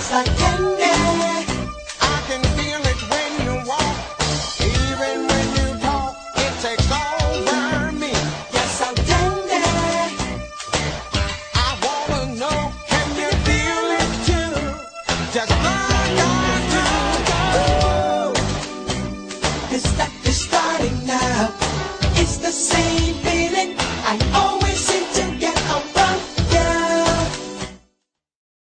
like candy. I can feel it when you walk, even when you talk. It takes